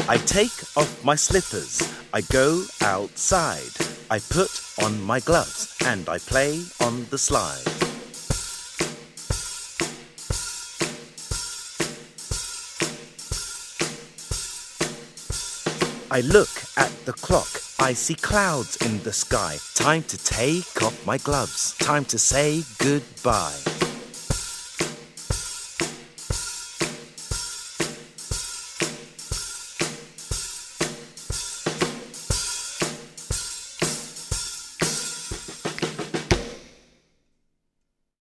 I take off my slippers, I go outside. I put on my gloves and I play on the slide. I look at the clock, I see clouds in the sky. Time to take off my gloves, time to say goodbye.